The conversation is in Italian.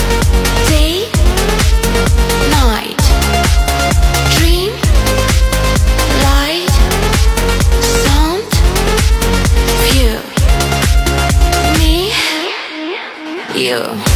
Day, night, dream, light, sound, view, me, you.